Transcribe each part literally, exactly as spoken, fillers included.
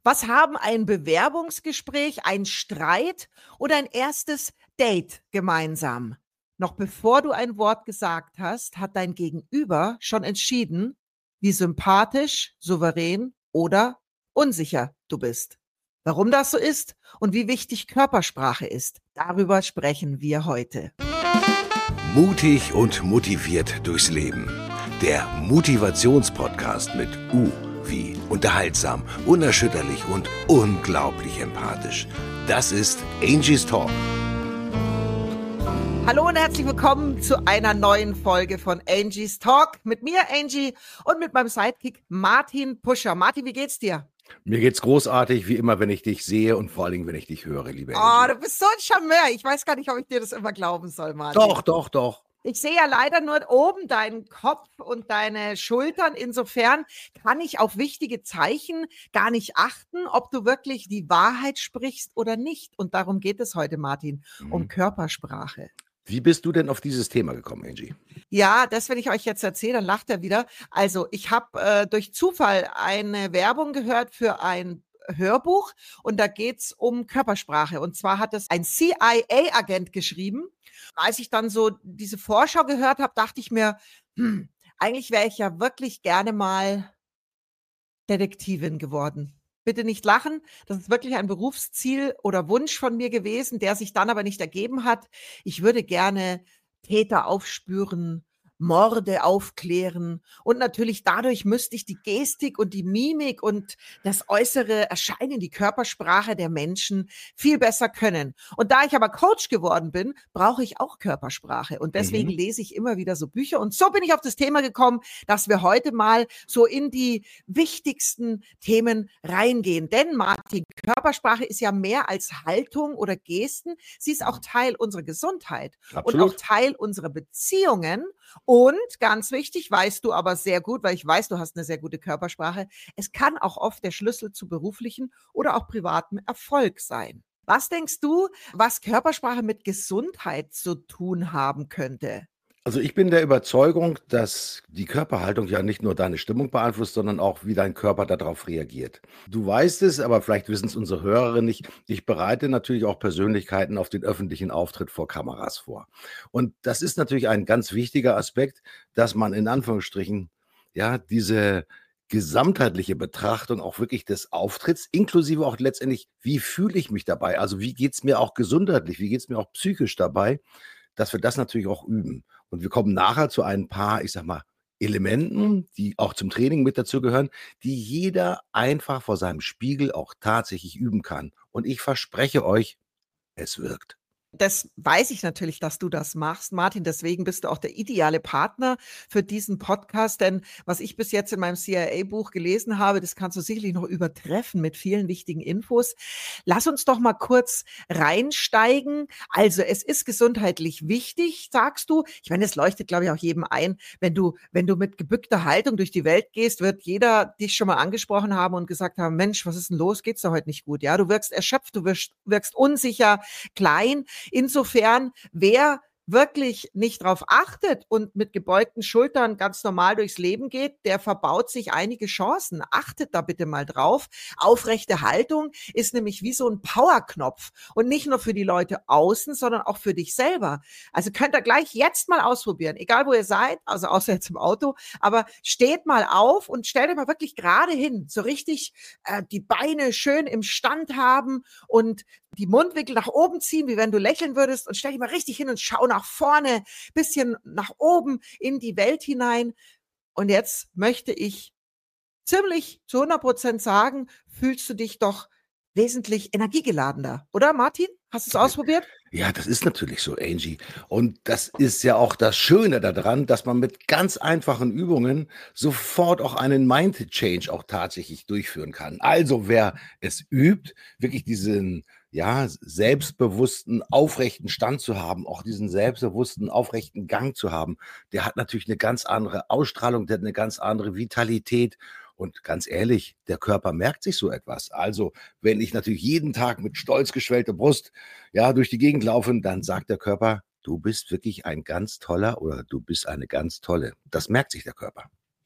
Was haben ein Bewerbungsgespräch, ein Streit oder ein erstes Date gemeinsam? Noch bevor du ein Wort gesagt hast, hat dein Gegenüber schon entschieden, wie sympathisch, souverän oder unsicher du bist. Warum das so ist und wie wichtig Körpersprache ist, darüber sprechen wir heute. Mutig und motiviert durchs Leben. Der Motivationspodcast mit U wie unterhaltsam, unerschütterlich und unglaublich empathisch. Das ist Angie's Talk. Hallo und herzlich willkommen zu einer neuen Folge von Angie's Talk mit mir, Angie, und mit meinem Sidekick Martin Puscher. Martin, wie geht's dir? Mir geht's großartig, wie immer, wenn ich dich sehe und vor allen Dingen, wenn ich dich höre, liebe Oh, Angie. du bist so ein Charmeur. Ich weiß gar nicht, ob ich dir das immer glauben soll, Martin. Doch, doch, doch. Ich sehe ja leider nur oben deinen Kopf und deine Schultern. Insofern kann ich auf wichtige Zeichen gar nicht achten, ob du wirklich die Wahrheit sprichst oder nicht. Und darum geht es heute, Martin, um Mhm. Körpersprache. Wie bist du denn auf dieses Thema gekommen, Angie? Ja, das, wenn ich euch jetzt erzähle, dann lacht er wieder. Also ich habe äh, durch Zufall eine Werbung gehört für ein Hörbuch und da geht's um Körpersprache. Und zwar hat es ein C I A-Agent geschrieben. Als ich dann so diese Vorschau gehört habe, dachte ich mir, hm, eigentlich wäre ich ja wirklich gerne mal Detektivin geworden. Bitte nicht lachen, das ist wirklich ein Berufsziel oder Wunsch von mir gewesen, der sich dann aber nicht ergeben hat. Ich würde gerne Täter aufspüren, Morde aufklären und natürlich dadurch müsste ich die Gestik und die Mimik und das äußere Erscheinen, die Körpersprache der Menschen viel besser können. Und da ich aber Coach geworden bin, brauche ich auch Körpersprache und deswegen Mhm. lese ich immer wieder so Bücher und so bin ich auf das Thema gekommen, dass wir heute mal so in die wichtigsten Themen reingehen. Denn Martin, Körpersprache ist ja mehr als Haltung oder Gesten. Sie ist auch Teil unserer Gesundheit und auch Absolut. Teil unserer Beziehungen. Und ganz wichtig, weißt du aber sehr gut, weil ich weiß, du hast eine sehr gute Körpersprache, es kann auch oft der Schlüssel zu beruflichen oder auch privatem Erfolg sein. Was denkst du, was Körpersprache mit Gesundheit zu tun haben könnte? Also ich bin der Überzeugung, dass die Körperhaltung ja nicht nur deine Stimmung beeinflusst, sondern auch, wie dein Körper darauf reagiert. Du weißt es, aber vielleicht wissen es unsere Hörerinnen nicht. Ich bereite natürlich auch Persönlichkeiten auf den öffentlichen Auftritt vor Kameras vor. Und das ist natürlich ein ganz wichtiger Aspekt, dass man in Anführungsstrichen ja diese gesamtheitliche Betrachtung auch wirklich des Auftritts, inklusive auch letztendlich, wie fühle ich mich dabei? Also wie geht's mir auch gesundheitlich, wie geht's mir auch psychisch dabei, dass wir das natürlich auch üben. Und wir kommen nachher zu ein paar, ich sag mal, Elementen, die auch zum Training mit dazugehören, die jeder einfach vor seinem Spiegel auch tatsächlich üben kann. Und ich verspreche euch, es wirkt. Das weiß ich natürlich, dass du das machst, Martin. Deswegen bist du auch der ideale Partner für diesen Podcast. Denn was ich bis jetzt in meinem C I A-Buch gelesen habe, das kannst du sicherlich noch übertreffen mit vielen wichtigen Infos. Lass uns doch mal kurz reinsteigen. Also es ist gesundheitlich wichtig, sagst du. Ich meine, es leuchtet, glaube ich, auch jedem ein. Wenn du, wenn du mit gebückter Haltung durch die Welt gehst, wird jeder dich schon mal angesprochen haben und gesagt haben, Mensch, was ist denn los? Geht's dir heute nicht gut? Ja, du wirkst erschöpft, du wirkst, wirkst unsicher, klein. Insofern, wer wirklich nicht drauf achtet und mit gebeugten Schultern ganz normal durchs Leben geht, der verbaut sich einige Chancen. Achtet da bitte mal drauf. Aufrechte Haltung ist nämlich wie so ein Powerknopf und nicht nur für die Leute außen, sondern auch für dich selber. Also könnt ihr gleich jetzt mal ausprobieren, egal wo ihr seid, also außer jetzt im Auto, aber steht mal auf und stellt euch mal wirklich gerade hin, so richtig äh, die Beine schön im Stand haben und die Mundwinkel nach oben ziehen, wie wenn du lächeln würdest und stell dich mal richtig hin und schau nach vorne, bisschen nach oben in die Welt hinein. Und jetzt möchte ich ziemlich zu hundert Prozent sagen, fühlst du dich doch wesentlich energiegeladener, oder Martin? Hast du es ausprobiert? Ja, das ist natürlich so, Angie. Und das ist ja auch das Schöne daran, dass man mit ganz einfachen Übungen sofort auch einen Mind-Change auch tatsächlich durchführen kann. Also wer es übt, wirklich diesen ja, selbstbewussten, aufrechten Stand zu haben, auch diesen selbstbewussten, aufrechten Gang zu haben, der hat natürlich eine ganz andere Ausstrahlung, der hat eine ganz andere Vitalität. Und ganz ehrlich, der Körper merkt sich so etwas. Also, wenn ich natürlich jeden Tag mit stolz geschwellter Brust ja, durch die Gegend laufe, dann sagt der Körper, du bist wirklich ein ganz toller oder du bist eine ganz tolle. Das merkt sich der Körper.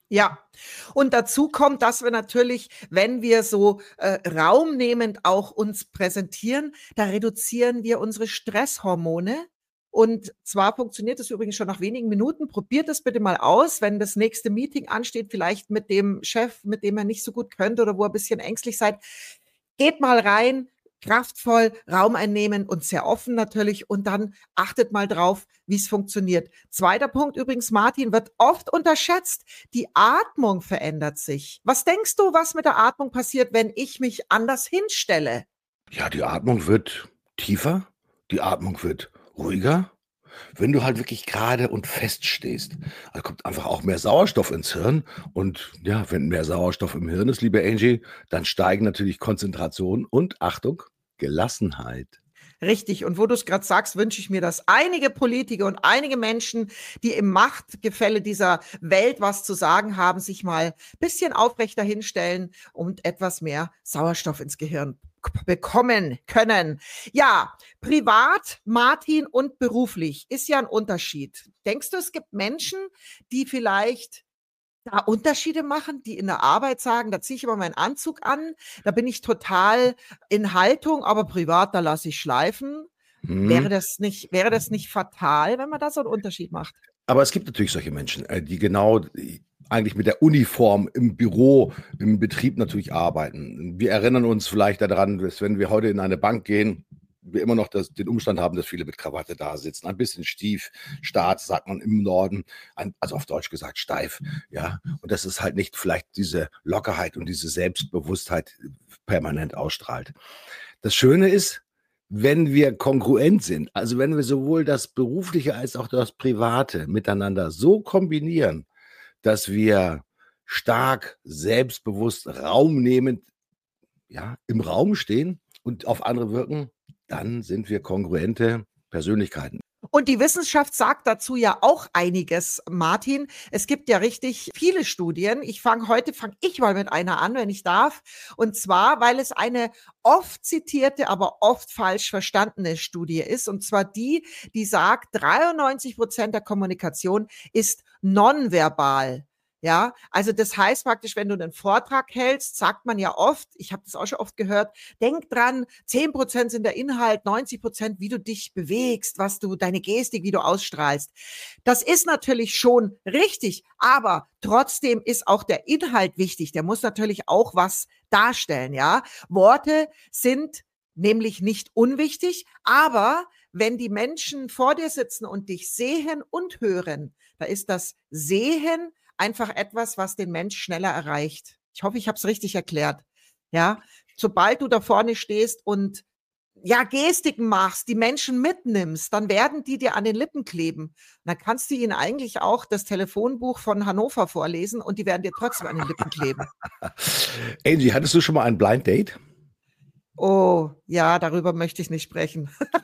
Ja, und dazu kommt, dass wir natürlich, wenn wir so äh, raumnehmend auch uns präsentieren, da reduzieren wir unsere Stresshormone. Und zwar funktioniert das übrigens schon nach wenigen Minuten. Probiert das bitte mal aus, wenn das nächste Meeting ansteht, vielleicht mit dem Chef, mit dem ihr nicht so gut könnt oder wo ihr ein bisschen ängstlich seid. Geht mal rein, kraftvoll, Raum einnehmen und sehr offen natürlich und dann achtet mal drauf, wie es funktioniert. Zweiter Punkt übrigens, Martin, wird oft unterschätzt. Die Atmung verändert sich. Was denkst du, was mit der Atmung passiert, wenn ich mich anders hinstelle? Ja, die Atmung wird tiefer, die Atmung wird ruhiger. Wenn du halt wirklich gerade und fest stehst, da kommt einfach auch mehr Sauerstoff ins Hirn. Und ja, wenn mehr Sauerstoff im Hirn ist, liebe Angie, dann steigen natürlich Konzentration und, Achtung, Gelassenheit. Richtig. Und wo du es gerade sagst, wünsche ich mir, dass einige Politiker und einige Menschen, die im Machtgefälle dieser Welt was zu sagen haben, sich mal ein bisschen aufrechter hinstellen und etwas mehr Sauerstoff ins Gehirn bekommen können. Ja, privat, Martin, und beruflich ist ja ein Unterschied. Denkst du, es gibt Menschen, die vielleicht da Unterschiede machen, die in der Arbeit sagen, da ziehe ich immer meinen Anzug an, da bin ich total in Haltung, aber privat, da lasse ich schleifen. Wäre Hm. das nicht, wäre das nicht fatal, wenn man da so einen Unterschied macht? Aber es gibt natürlich solche Menschen, äh, die genau äh, eigentlich mit der Uniform im Büro, im Betrieb natürlich arbeiten. Wir erinnern uns vielleicht daran, dass wenn wir heute in eine Bank gehen, wir immer noch das, den Umstand haben, dass viele mit Krawatte da sitzen. Ein bisschen stief, Staat, sagt man im Norden, ein, also auf Deutsch gesagt steif. Ja, und das ist halt nicht vielleicht diese Lockerheit und diese Selbstbewusstheit permanent ausstrahlt. Das Schöne ist, wenn wir kongruent sind, also wenn wir sowohl das Berufliche als auch das Private miteinander so kombinieren, dass wir stark, selbstbewusst, raumnehmend, ja, im Raum stehen und auf andere wirken, dann sind wir kongruente Persönlichkeiten. Und die Wissenschaft sagt dazu ja auch einiges, Martin. Es gibt ja richtig viele Studien. Ich fange heute, fange ich mal mit einer an, wenn ich darf. Und zwar, weil es eine oft zitierte, aber oft falsch verstandene Studie ist. Und zwar die, die sagt, dreiundneunzig Prozent der Kommunikation ist nonverbal. Ja, also das heißt praktisch, wenn du einen Vortrag hältst, sagt man ja oft, ich habe das auch schon oft gehört, denk dran, zehn Prozent sind der Inhalt, neunzig Prozent, wie du dich bewegst, was du, deine Gestik, wie du ausstrahlst. Das ist natürlich schon richtig, aber trotzdem ist auch der Inhalt wichtig. Der muss natürlich auch was darstellen, ja. Worte sind nämlich nicht unwichtig, aber wenn die Menschen vor dir sitzen und dich sehen und hören, da ist das Sehen einfach etwas, was den Mensch schneller erreicht. Ich hoffe, ich habe es richtig erklärt. Ja, sobald du da vorne stehst und ja, Gestiken machst, die Menschen mitnimmst, dann werden die dir an den Lippen kleben. Und dann kannst du ihnen eigentlich auch das Telefonbuch von Hannover vorlesen und die werden dir trotzdem an den Lippen kleben. Angie, hattest du schon mal ein Blind Date? Oh, ja, darüber möchte ich nicht sprechen.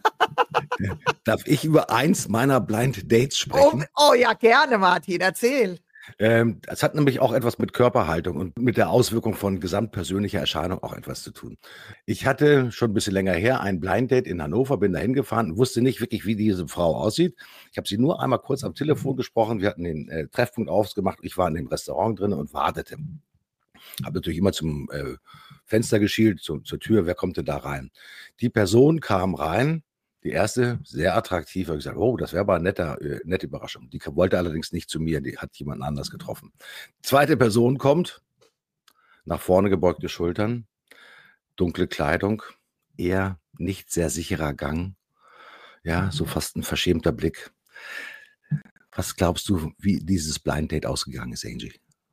Darf ich über eins meiner Blind Dates Oh, sprechen? oh ja, gerne, Martin, erzähl. Ähm, es hat nämlich auch etwas mit Körperhaltung und mit der Auswirkung von gesamtpersönlicher Erscheinung auch etwas zu tun. Ich hatte schon ein bisschen länger her ein Blind Date in Hannover, bin da hingefahren, wusste nicht wirklich, wie diese Frau aussieht. Ich habe sie nur einmal kurz am Telefon gesprochen. Wir hatten den äh, Treffpunkt ausgemacht. Ich war in dem Restaurant drin und wartete. Habe natürlich immer zum äh, Fenster geschielt, zu, zur Tür, wer kommt denn da rein? Die Person kam rein. Die erste, sehr attraktiv, habe ich gesagt, oh, das wäre aber eine nette, äh, nette Überraschung. Die wollte allerdings nicht zu mir, die hat jemand anders getroffen. Zweite Person kommt, nach vorne gebeugte Schultern, dunkle Kleidung, eher nicht sehr sicherer Gang, ja, so fast ein verschämter Blick. Was glaubst du, wie dieses Blind Date ausgegangen ist, Angie?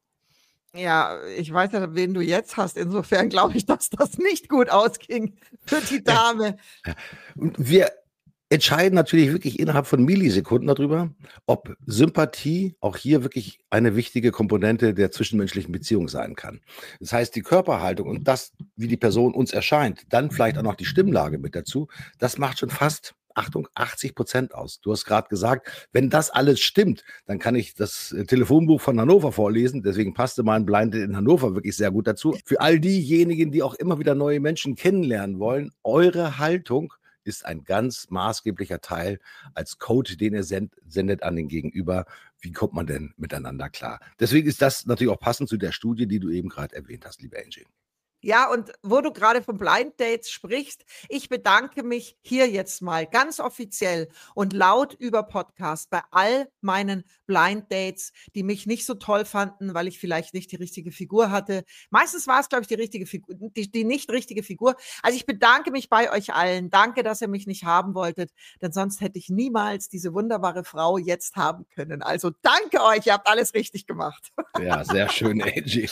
Ja, ich weiß ja, wen du jetzt hast. Insofern glaube ich, dass das nicht gut ausging für die Dame. Und wir entscheiden natürlich wirklich innerhalb von Millisekunden darüber, ob Sympathie auch hier wirklich eine wichtige Komponente der zwischenmenschlichen Beziehung sein kann. Das heißt, die Körperhaltung und das, wie die Person uns erscheint, dann vielleicht auch noch die Stimmlage mit dazu, das macht schon fast, Achtung, achtzig Prozent aus. Du hast gerade gesagt, wenn das alles stimmt, dann kann ich das Telefonbuch von Hannover vorlesen. Deswegen passte mein Blind Date in Hannover wirklich sehr gut dazu. Für all diejenigen, die auch immer wieder neue Menschen kennenlernen wollen, eure Haltung ist ein ganz maßgeblicher Teil als Code, den er send, sendet an den Gegenüber. Wie kommt man denn miteinander klar? Deswegen ist das natürlich auch passend zu der Studie, die du eben gerade erwähnt hast, liebe Angie. Ja, und wo du gerade von Blind Dates sprichst, ich bedanke mich hier jetzt mal ganz offiziell und laut über Podcast bei all meinen Blind Dates, die mich nicht so toll fanden, weil ich vielleicht nicht die richtige Figur hatte. Meistens war es, glaube ich, die richtige Figur, die, die nicht richtige Figur. Also ich bedanke mich bei euch allen. Danke, dass ihr mich nicht haben wolltet, denn sonst hätte ich niemals diese wunderbare Frau jetzt haben können. Also danke euch, ihr habt alles richtig gemacht. Ja, sehr schön, Angie.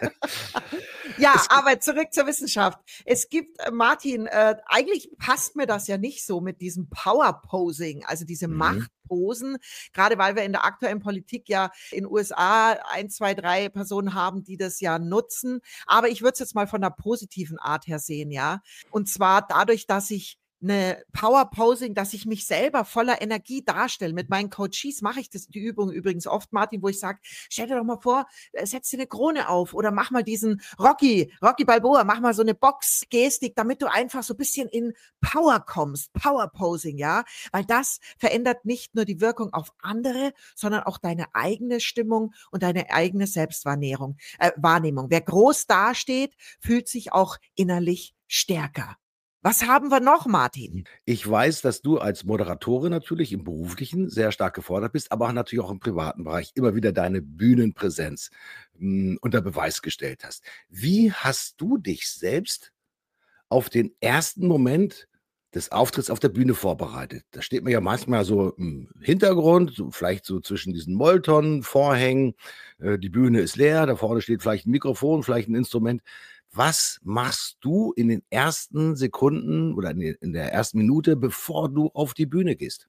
Ja, aber zurück zur Wissenschaft. Es gibt, äh, Martin, äh, eigentlich passt mir das ja nicht so mit diesem Power-Posing, also diese Mhm. Machtposen, gerade weil wir in der aktuellen Politik ja in U S A ein, zwei, drei Personen haben, die das ja nutzen. Aber ich würde es jetzt mal von der positiven Art her sehen, ja. Und zwar dadurch, dass ich eine Power-Posing, dass ich mich selber voller Energie darstelle. Mit meinen Coaches mache ich das, die Übung übrigens oft, Martin, wo ich sage, stell dir doch mal vor, äh, setz dir eine Krone auf oder mach mal diesen Rocky, Rocky Balboa, mach mal so eine Box-Gestik, damit du einfach so ein bisschen in Power kommst, Power-Posing, ja, weil das verändert nicht nur die Wirkung auf andere, sondern auch deine eigene Stimmung und deine eigene Selbstwahrnehmung, äh, Wahrnehmung. Wer groß dasteht, fühlt sich auch innerlich stärker. Was haben wir noch, Martin? Ich weiß, dass du als Moderatorin natürlich im Beruflichen sehr stark gefordert bist, aber natürlich auch im privaten Bereich immer wieder deine Bühnenpräsenz mh, unter Beweis gestellt hast. Wie hast du dich selbst auf den ersten Moment des Auftritts auf der Bühne vorbereitet? Da steht man ja manchmal so im Hintergrund, so vielleicht so zwischen diesen Molton, Vorhängen. Äh, die Bühne ist leer, da vorne steht vielleicht ein Mikrofon, vielleicht ein Instrument. Was machst du in den ersten Sekunden oder in der in der ersten Minute, bevor du auf die Bühne gehst?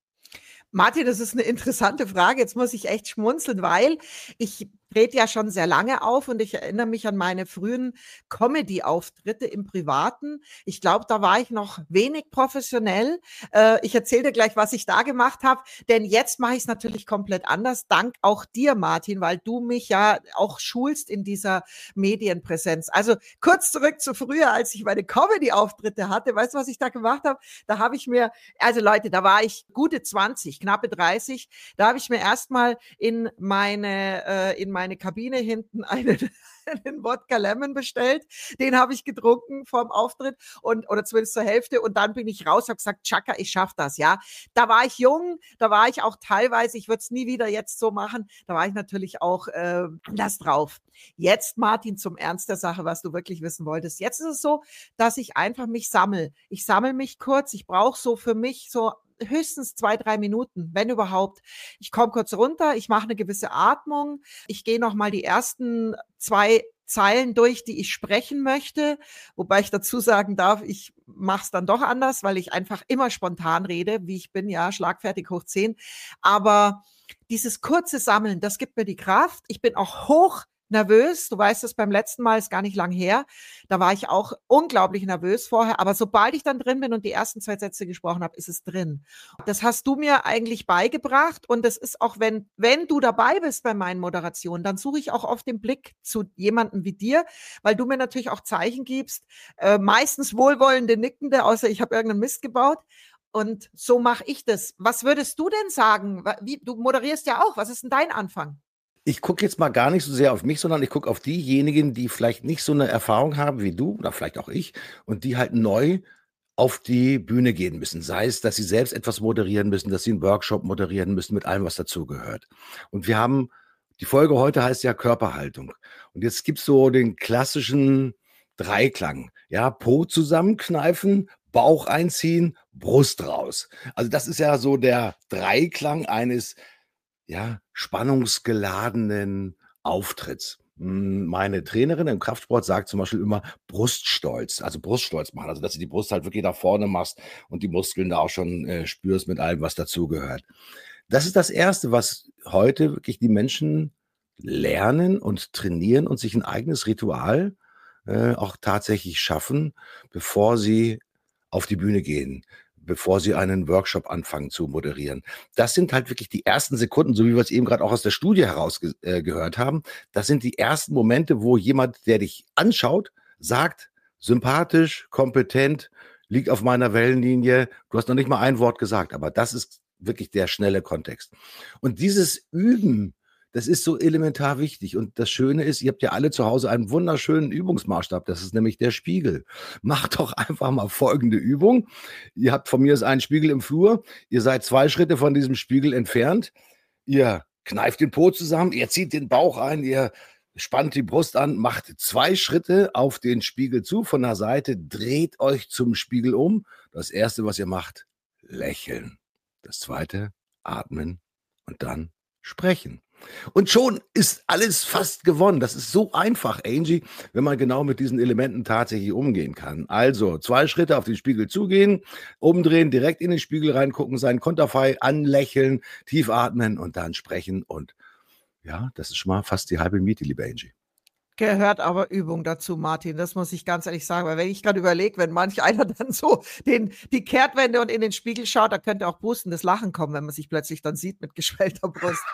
Martin, das ist eine interessante Frage. Jetzt muss ich echt schmunzeln, weil ich trete ja schon sehr lange auf und ich erinnere mich an meine frühen Comedy-Auftritte im Privaten. Ich glaube, da war ich noch wenig professionell. Äh, ich erzähle dir gleich, was ich da gemacht habe, denn jetzt mache ich es natürlich komplett anders. Dank auch dir, Martin, weil du mich ja auch schulst in dieser Medienpräsenz. Also kurz zurück zu früher, als ich meine Comedy-Auftritte hatte. Weißt du, was ich da gemacht habe? Da habe ich mir, also Leute, da war ich gute zwanzig, knappe dreißig. Da habe ich mir erstmal in meine, äh, in meine Kabine hinten einen, einen Wodka Lemon bestellt. Den habe ich getrunken vorm Auftritt und, oder zumindest zur Hälfte. Und dann bin ich raus, habe gesagt, Chaka, ich schaff das, ja. Da war ich jung, da war ich auch teilweise, ich würde es nie wieder jetzt so machen, da war ich natürlich auch äh, anders drauf. Jetzt, Martin, zum Ernst der Sache, was du wirklich wissen wolltest. Jetzt ist es so, dass ich einfach mich sammle. Ich sammle mich kurz. Ich brauche so für mich so höchstens zwei, drei Minuten, wenn überhaupt. Ich komme kurz runter, ich mache eine gewisse Atmung, ich gehe nochmal die ersten zwei Zeilen durch, die ich sprechen möchte, wobei ich dazu sagen darf, ich mache es dann doch anders, weil ich einfach immer spontan rede, wie ich bin, ja, schlagfertig hoch zehn. Aber dieses kurze Sammeln, das gibt mir die Kraft. Ich bin auch hoch nervös. Du weißt es, beim letzten Mal ist gar nicht lang her. Da war ich auch unglaublich nervös vorher. Aber sobald ich dann drin bin und die ersten zwei Sätze gesprochen habe, ist es drin. Das hast du mir eigentlich beigebracht. Und das ist auch, wenn, wenn du dabei bist bei meinen Moderationen, dann suche ich auch oft den Blick zu jemandem wie dir, weil du mir natürlich auch Zeichen gibst. Äh, meistens wohlwollende, nickende, außer ich habe irgendeinen Mist gebaut. Und so mache ich das. Was würdest du denn sagen? Wie, du moderierst ja auch. Was ist denn dein Anfang? Ich gucke jetzt mal gar nicht so sehr auf mich, sondern ich gucke auf diejenigen, die vielleicht nicht so eine Erfahrung haben wie du oder vielleicht auch ich und die halt neu auf die Bühne gehen müssen. Sei es, dass sie selbst etwas moderieren müssen, dass sie einen Workshop moderieren müssen mit allem, was dazugehört. Und wir haben, die Folge heute heißt ja Körperhaltung. Und jetzt gibt's so den klassischen Dreiklang. Ja, Po zusammenkneifen, Bauch einziehen, Brust raus. Also das ist ja so der Dreiklang eines ja, spannungsgeladenen Auftritts. Hm, meine Trainerin im Kraftsport sagt zum Beispiel immer Bruststolz, also Bruststolz machen, also dass du die Brust halt wirklich nach vorne machst und die Muskeln da auch schon äh, spürst mit allem, was dazugehört. Das ist das Erste, was heute wirklich die Menschen lernen und trainieren und sich ein eigenes Ritual äh, auch tatsächlich schaffen, bevor sie auf die Bühne gehen, bevor sie einen Workshop anfangen zu moderieren. Das sind halt wirklich die ersten Sekunden, so wie wir es eben gerade auch aus der Studie heraus ge äh, gehört haben. Das sind die ersten Momente, wo jemand, der dich anschaut, sagt, sympathisch, kompetent, liegt auf meiner Wellenlinie. Du hast noch nicht mal ein Wort gesagt, aber das ist wirklich der schnelle Kontext. Und dieses Üben, das ist so elementar wichtig. Und das Schöne ist, ihr habt ja alle zu Hause einen wunderschönen Übungsmaßstab. Das ist nämlich der Spiegel. Macht doch einfach mal folgende Übung. Ihr habt von mir aus einen Spiegel im Flur. Ihr seid zwei Schritte von diesem Spiegel entfernt. Ihr kneift den Po zusammen, ihr zieht den Bauch ein, ihr spannt die Brust an, macht zwei Schritte auf den Spiegel zu von der Seite, dreht euch zum Spiegel um. Das Erste, was ihr macht, lächeln. Das Zweite, atmen und dann sprechen. Und schon ist alles fast gewonnen. Das ist so einfach, Angie, wenn man genau mit diesen Elementen tatsächlich umgehen kann. Also zwei Schritte auf den Spiegel zugehen, umdrehen, direkt in den Spiegel reingucken, seinen Konterfei anlächeln, tief atmen und dann sprechen. Und ja, das ist schon mal fast die halbe Miete, liebe Angie. Gehört aber Übung dazu, Martin. Das muss ich ganz ehrlich sagen. Weil wenn ich gerade überlege, wenn manch einer dann so den, die Kehrtwende und in den Spiegel schaut, da könnte auch pustendes Lachen kommen, wenn man sich plötzlich dann sieht mit geschwellter Brust.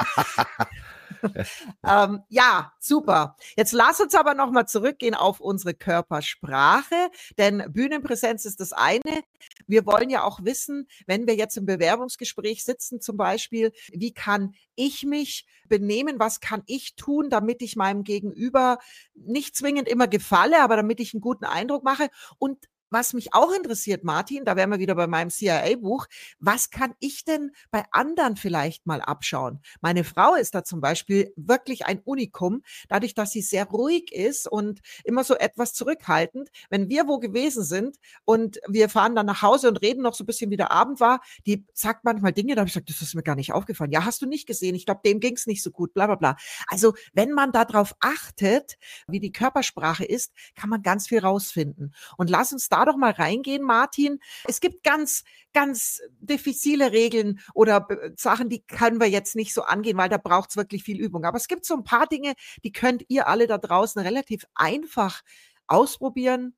ähm, ja, super. Jetzt lass uns aber nochmal zurückgehen auf unsere Körpersprache, denn Bühnenpräsenz ist das eine. Wir wollen ja auch wissen, wenn wir jetzt im Bewerbungsgespräch sitzen zum Beispiel, wie kann ich mich benehmen, was kann ich tun, damit ich meinem Gegenüber nicht zwingend immer gefalle, aber damit ich einen guten Eindruck mache. Und was mich auch interessiert, Martin, da wären wir wieder bei meinem C I A-Buch, was kann ich denn bei anderen vielleicht mal abschauen? Meine Frau ist da zum Beispiel wirklich ein Unikum, dadurch, dass sie sehr ruhig ist und immer so etwas zurückhaltend. Wenn wir wo gewesen sind und wir fahren dann nach Hause und reden noch so ein bisschen, wie der Abend war, die sagt manchmal Dinge, da habe ich gesagt, das ist mir gar nicht aufgefallen. Ja, hast du nicht gesehen? Ich glaube, dem ging es nicht so gut, bla bla bla. Also wenn man darauf achtet, wie die Körpersprache ist, kann man ganz viel rausfinden. Und lass uns da doch mal reingehen, Martin. Es gibt ganz, ganz diffizile Regeln oder Sachen, die können wir jetzt nicht so angehen, weil da braucht es wirklich viel Übung. Aber es gibt so ein paar Dinge, die könnt ihr alle da draußen relativ einfach ausprobieren,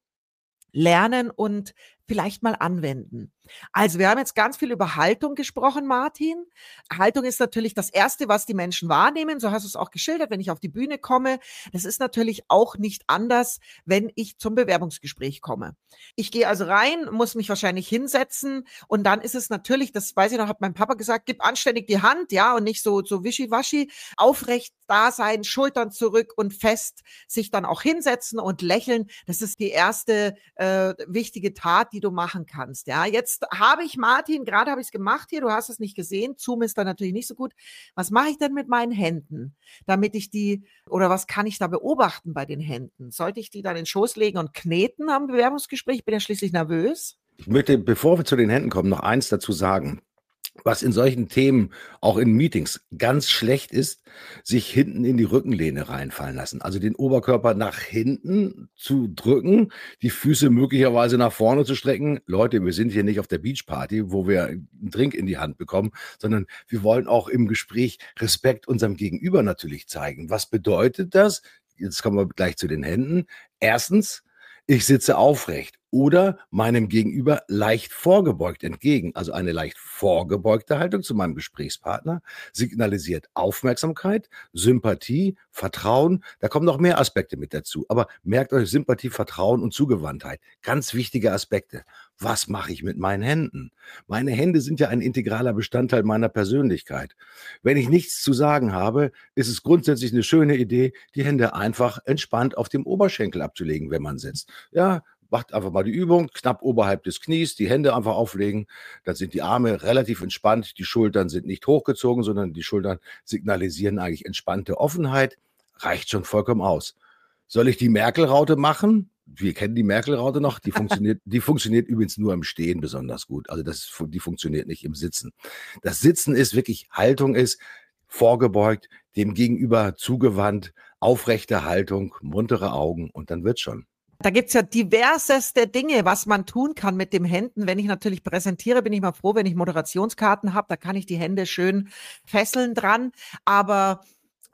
lernen und vielleicht mal anwenden. Also wir haben jetzt ganz viel über Haltung gesprochen, Martin. Haltung ist natürlich das Erste, was die Menschen wahrnehmen. So hast du es auch geschildert, wenn ich auf die Bühne komme. Das ist natürlich auch nicht anders, wenn ich zum Bewerbungsgespräch komme. Ich gehe also rein, muss mich wahrscheinlich hinsetzen und dann ist es natürlich, das weiß ich noch, hat mein Papa gesagt, gib anständig die Hand, ja, und nicht so, so wischiwaschi, aufrecht da sein, Schultern zurück und fest sich dann auch hinsetzen und lächeln. Das ist die erste äh, wichtige Tat, die du machen kannst. Ja, jetzt habe ich, Martin, gerade habe ich es gemacht hier, du hast es nicht gesehen, Zoom ist da natürlich nicht so gut. Was mache ich denn mit meinen Händen, damit ich die, oder was kann ich da beobachten bei den Händen? Sollte ich die dann in den Schoß legen und kneten am Bewerbungsgespräch? Ich bin ja schließlich nervös. Ich möchte, bevor wir zu den Händen kommen, noch eins dazu sagen. Was in solchen Themen, auch in Meetings, ganz schlecht ist, sich hinten in die Rückenlehne reinfallen lassen. Also den Oberkörper nach hinten zu drücken, die Füße möglicherweise nach vorne zu strecken. Leute, wir sind hier nicht auf der Beachparty, wo wir einen Drink in die Hand bekommen, sondern wir wollen auch im Gespräch Respekt unserem Gegenüber natürlich zeigen. Was bedeutet das? Jetzt kommen wir gleich zu den Händen. Erstens, ich sitze aufrecht oder meinem Gegenüber leicht vorgebeugt entgegen. Also eine leicht vorgebeugte Haltung zu meinem Gesprächspartner signalisiert Aufmerksamkeit, Sympathie, Vertrauen. Da kommen noch mehr Aspekte mit dazu. Aber merkt euch Sympathie, Vertrauen und Zugewandtheit. Ganz wichtige Aspekte. Was mache ich mit meinen Händen? Meine Hände sind ja ein integraler Bestandteil meiner Persönlichkeit. Wenn ich nichts zu sagen habe, ist es grundsätzlich eine schöne Idee, die Hände einfach entspannt auf dem Oberschenkel abzulegen, wenn man sitzt. Ja, macht einfach mal die Übung, knapp oberhalb des Knies, die Hände einfach auflegen, dann sind die Arme relativ entspannt, die Schultern sind nicht hochgezogen, sondern die Schultern signalisieren eigentlich entspannte Offenheit, reicht schon vollkommen aus. Soll ich die Merkel-Raute machen? Wir kennen die Merkel-Raute noch, die funktioniert, die funktioniert übrigens nur im Stehen besonders gut, also das, die funktioniert nicht im Sitzen. Das Sitzen ist wirklich, Haltung ist vorgebeugt, dem Gegenüber zugewandt, aufrechte Haltung, muntere Augen und dann wird's schon. Da gibt's ja diverseste Dinge, was man tun kann mit den Händen. Wenn ich natürlich präsentiere, bin ich mal froh, wenn ich Moderationskarten habe. Da kann ich die Hände schön fesseln dran. Aber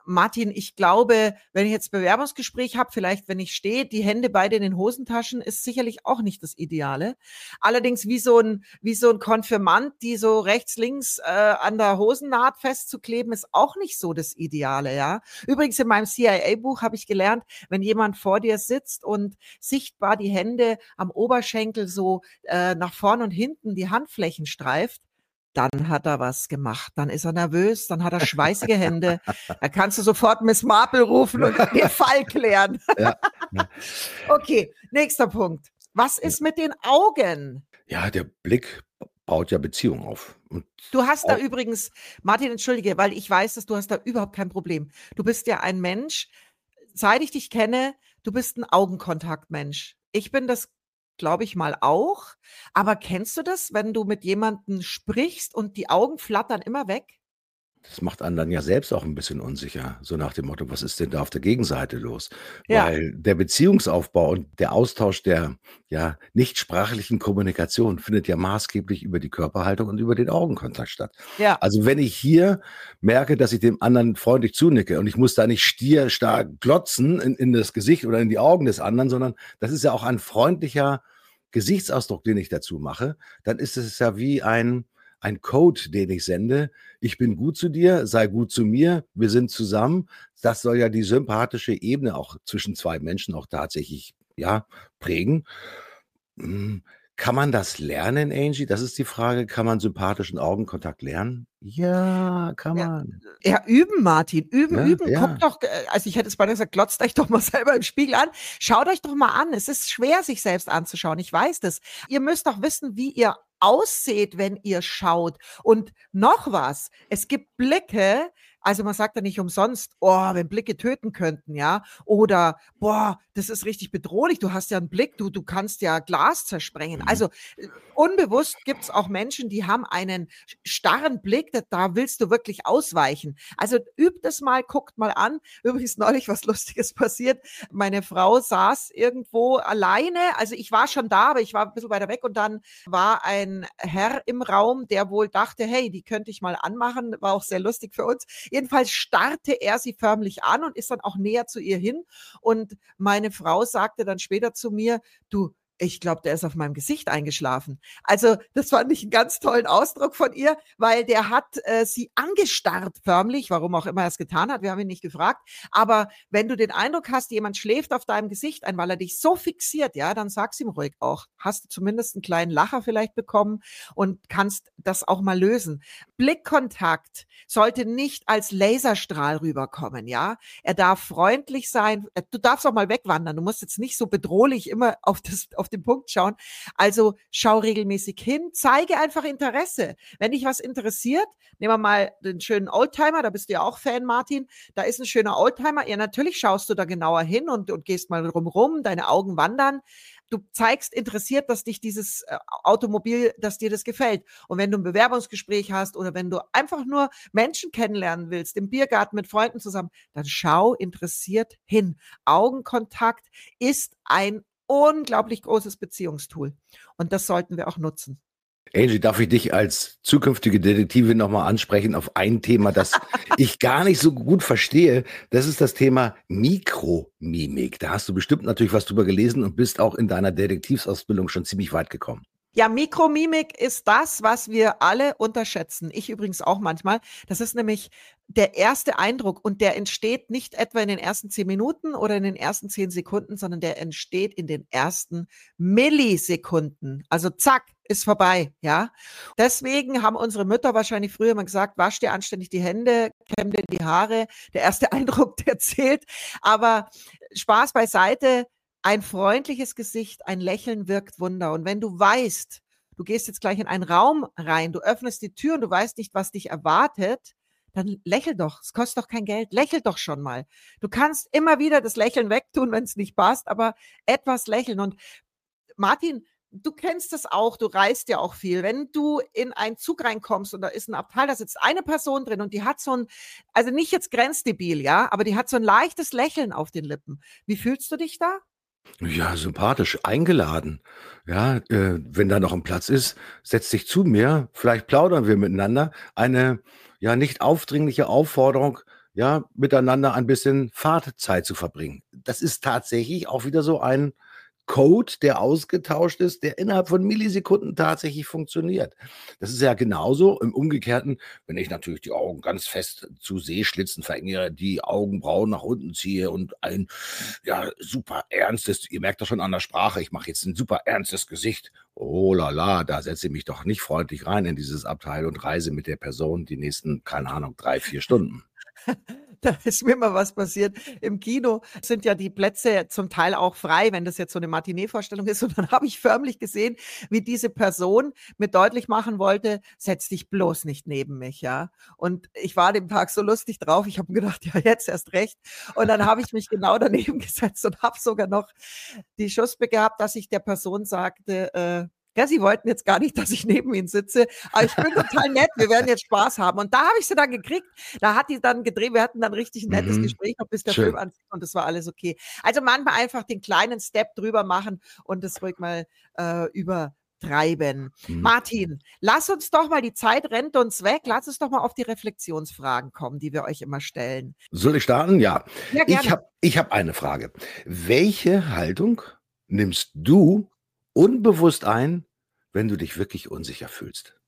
Martin, ich glaube, wenn ich jetzt Bewerbungsgespräch habe, vielleicht wenn ich stehe, die Hände beide in den Hosentaschen, ist sicherlich auch nicht das Ideale. Allerdings wie so ein, wie so ein Konfirmand, die so rechts, links äh, an der Hosennaht festzukleben, ist auch nicht so das Ideale, ja. Übrigens in meinem C I A-Buch habe ich gelernt, wenn jemand vor dir sitzt und sichtbar die Hände am Oberschenkel so äh, nach vorn und hinten die Handflächen streift, dann hat er was gemacht. Dann ist er nervös, dann hat er schweißige Hände. Da kannst du sofort Miss Marple rufen und den Fall klären. Ja, ja. Okay, nächster Punkt. Was ist mit den Augen? Ja, der Blick baut ja Beziehung auf. Und Du hast da auch, übrigens, Martin, entschuldige, weil ich weiß, dass du hast da überhaupt kein Problem. Du bist ja ein Mensch, seit ich dich kenne, du bist ein Augenkontaktmensch. Ich bin das, glaube ich mal auch. Aber kennst du das, wenn du mit jemandem sprichst und die Augen flattern immer weg? das macht einen dann ja selbst auch ein bisschen unsicher, so nach dem Motto: „Was ist denn da auf der Gegenseite los?“ Ja, Weil der Beziehungsaufbau und der Austausch der, ja, nichtsprachlichen Kommunikation findet ja maßgeblich über die Körperhaltung und über den Augenkontakt statt. ja, Also, wenn ich hier merke, dass ich dem anderen freundlich zunicke und ich muss da nicht stierstark glotzen in in das Gesicht oder in die Augen des anderen, sondern das ist ja auch ein freundlicher Gesichtsausdruck, den ich dazu mache, dann ist es ja wie ein ein Code, den ich sende: „Ich bin gut zu dir, sei gut zu mir, wir sind zusammen.“ Das soll ja die sympathische Ebene auch zwischen zwei Menschen auch tatsächlich, ja, prägen. Hm, kann man das lernen, Angie? Das ist die Frage. Kann man sympathischen Augenkontakt lernen? Ja, kann ja. man. Ja, üben, Martin, üben, Ja, üben. Guckt ja. doch, äh, also ich hätte es beinahe gesagt, glotzt euch doch mal selber im Spiegel an. Schaut euch doch mal an. Es ist schwer, sich selbst anzuschauen. Ich weiß das. Ihr müsst doch wissen, wie ihr ausseht, wenn ihr schaut. Und noch was. Es gibt Blicke, also man sagt ja nicht umsonst, oh, wenn Blicke töten könnten, ja. Oder, boah, das ist richtig bedrohlich. Du hast ja einen Blick, du, du kannst ja Glas zersprengen. Mhm. Also äh, unbewusst gibt es auch Menschen, die haben einen starren Blick, da, da willst du wirklich ausweichen. Also übt es mal, guckt mal an. Übrigens neulich was Lustiges passiert. Meine Frau saß irgendwo alleine. Also ich war schon da, aber ich war ein bisschen weiter weg und dann war ein Herr im Raum, der wohl dachte, hey, die könnte ich mal anmachen. War auch sehr lustig für uns. Jedenfalls starrte er sie förmlich an und ist dann auch näher zu ihr hin. Und meine Frau sagte dann später zu mir, du, ich glaube, der ist auf meinem Gesicht eingeschlafen. Also das fand ich einen ganz tollen Ausdruck von ihr, weil der hat äh, sie angestarrt förmlich, warum auch immer er es getan hat, wir haben ihn nicht gefragt. Aber wenn du den Eindruck hast, jemand schläft auf deinem Gesicht ein, weil er dich so fixiert, ja, dann sag's ihm ruhig auch. Hast du zumindest einen kleinen Lacher vielleicht bekommen und kannst das auch mal lösen. Blickkontakt sollte nicht als Laserstrahl rüberkommen, ja. Er darf freundlich sein. Du darfst auch mal wegwandern. Du musst jetzt nicht so bedrohlich immer auf das, auf den Punkt schauen. Also schau regelmäßig hin, zeige einfach Interesse. Wenn dich was interessiert, nehmen wir mal den schönen Oldtimer, da bist du ja auch Fan, Martin. Da ist ein schöner Oldtimer. Ja, natürlich schaust du da genauer hin und, und gehst mal rumrum, deine Augen wandern. Du zeigst interessiert, dass dich dieses äh, Automobil, dass dir das gefällt. Und wenn du ein Bewerbungsgespräch hast oder wenn du einfach nur Menschen kennenlernen willst, im Biergarten mit Freunden zusammen, dann schau interessiert hin. Augenkontakt ist ein unglaublich großes Beziehungstool. Und das sollten wir auch nutzen. Angie, darf ich dich als zukünftige Detektivin nochmal ansprechen auf ein Thema, das ich gar nicht so gut verstehe. Das ist das Thema Mikromimik. Da hast du bestimmt natürlich was drüber gelesen und bist auch in deiner Detektivsausbildung schon ziemlich weit gekommen. Ja, Mikromimik ist das, was wir alle unterschätzen. Ich übrigens auch manchmal. Das ist nämlich der erste Eindruck und der entsteht nicht etwa in den ersten zehn Minuten oder in den ersten zehn Sekunden, sondern der entsteht in den ersten Millisekunden. Also zack, ist vorbei, ja. Deswegen haben unsere Mütter wahrscheinlich früher mal gesagt, wasch dir anständig die Hände, kämm dir die Haare. Der erste Eindruck, der zählt. Aber Spaß beiseite. Ein freundliches Gesicht, ein Lächeln wirkt Wunder. Und wenn du weißt, du gehst jetzt gleich in einen Raum rein, du öffnest die Tür und du weißt nicht, was dich erwartet, dann lächel doch. Es kostet doch kein Geld. Lächel doch schon mal. Du kannst immer wieder das Lächeln wegtun, wenn es nicht passt, aber etwas lächeln. Und Martin, du kennst das auch, du reist ja auch viel. Wenn du in einen Zug reinkommst und da ist ein Abteil, da sitzt eine Person drin und die hat so ein, also nicht jetzt grenzdebil, ja, aber die hat so ein leichtes Lächeln auf den Lippen. Wie fühlst du dich da? Ja, sympathisch, eingeladen. Ja, äh, wenn da noch ein Platz ist, setz dich zu mir, vielleicht plaudern wir miteinander. Eine, ja, nicht aufdringliche Aufforderung, ja, miteinander ein bisschen Fahrtzeit zu verbringen. Das ist tatsächlich auch wieder so ein Code, der ausgetauscht ist, der innerhalb von Millisekunden tatsächlich funktioniert. Das ist ja genauso im Umgekehrten, wenn ich natürlich die Augen ganz fest zu Sehschlitzen verengere, die Augenbrauen nach unten ziehe und ein, ja, super ernstes, ihr merkt das schon an der Sprache, ich mache jetzt ein super ernstes Gesicht. Oh la la, da setze ich mich doch nicht freundlich rein in dieses Abteil und reise mit der Person die nächsten, keine Ahnung, drei, vier Stunden. Da ist mir mal was passiert. Im Kino sind ja die Plätze zum Teil auch frei, wenn das jetzt so eine Matinee-Vorstellung ist. Und dann habe ich förmlich gesehen, wie diese Person mir deutlich machen wollte, setz dich bloß nicht neben mich, ja. Und ich war dem Tag so lustig drauf. Ich habe mir gedacht, ja, jetzt erst recht. Und dann habe ich mich genau daneben gesetzt und habe sogar noch die Schuspe gehabt, dass ich der Person sagte, äh, ja, sie wollten jetzt gar nicht, dass ich neben ihnen sitze, aber ich bin total nett, wir werden jetzt Spaß haben. Und da habe ich sie dann gekriegt, da hat die dann gedreht, wir hatten dann richtig ein nettes Mhm. Gespräch, noch bis der Schön. Film anfing und das war alles okay. Also manchmal einfach den kleinen Step drüber machen und das ruhig mal äh, übertreiben. Mhm. Martin, lass uns doch mal, die Zeit rennt uns weg, lass uns doch mal auf die Reflexionsfragen kommen, die wir euch immer stellen. Soll ich starten? Ja. Ja, Ich gerne. habe ich hab eine Frage. Welche Haltung nimmst du unbewusst ein, wenn du dich wirklich unsicher fühlst?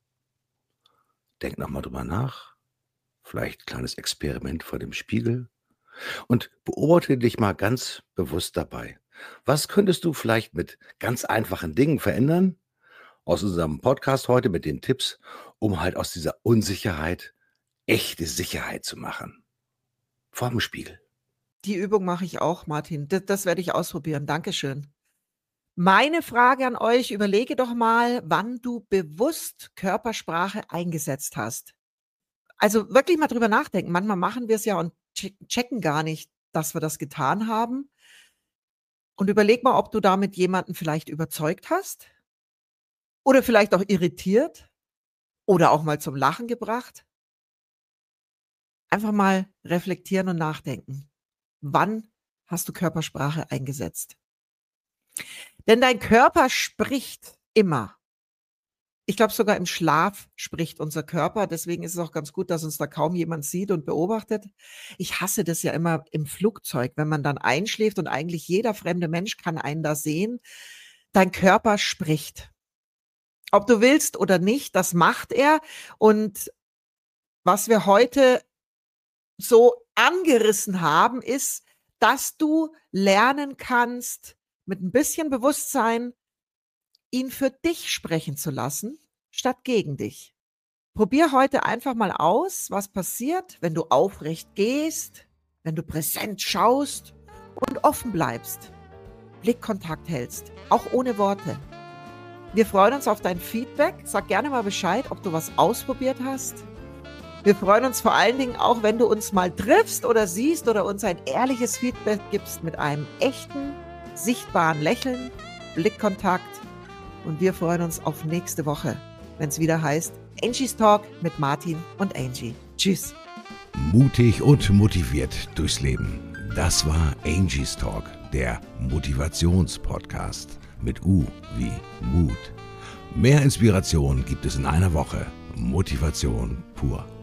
Denk noch mal drüber nach. Vielleicht ein kleines Experiment vor dem Spiegel. Und beobachte dich mal ganz bewusst dabei. Was könntest du vielleicht mit ganz einfachen Dingen verändern aus unserem Podcast heute mit den Tipps, um halt aus dieser Unsicherheit echte Sicherheit zu machen? Vor dem Spiegel. Die Übung mache ich auch, Martin. Das, das werde ich ausprobieren. Dankeschön. Meine Frage an euch, überlege doch mal, wann du bewusst Körpersprache eingesetzt hast. Also wirklich mal drüber nachdenken. Manchmal machen wir es ja und check- checken gar nicht, dass wir das getan haben. Und überleg mal, ob du damit jemanden vielleicht überzeugt hast oder vielleicht auch irritiert oder auch mal zum Lachen gebracht. Einfach mal reflektieren und nachdenken. Wann hast du Körpersprache eingesetzt? Denn dein Körper spricht immer. Ich glaube, sogar im Schlaf spricht unser Körper. Deswegen ist es auch ganz gut, dass uns da kaum jemand sieht und beobachtet. Ich hasse das ja immer im Flugzeug, wenn man dann einschläft und eigentlich jeder fremde Mensch kann einen da sehen. Dein Körper spricht. Ob du willst oder nicht, das macht er. Und was wir heute so angerissen haben, ist, dass du lernen kannst, mit ein bisschen Bewusstsein ihn für dich sprechen zu lassen, statt gegen dich. Probier heute einfach mal aus, was passiert, wenn du aufrecht gehst, wenn du präsent schaust und offen bleibst, Blickkontakt hältst, auch ohne Worte. Wir freuen uns auf dein Feedback. Sag gerne mal Bescheid, ob du was ausprobiert hast. Wir freuen uns vor allen Dingen auch, wenn du uns mal triffst oder siehst oder uns ein ehrliches Feedback gibst mit einem echten, sichtbaren Lächeln, Blickkontakt. Und wir freuen uns auf nächste Woche, wenn es wieder heißt Angie's Talk mit Martin und Angie. Tschüss. Mutig und motiviert durchs Leben. Das war Angie's Talk, der Motivationspodcast mit U wie Mut. Mehr Inspiration gibt es in einer Woche. Motivation pur.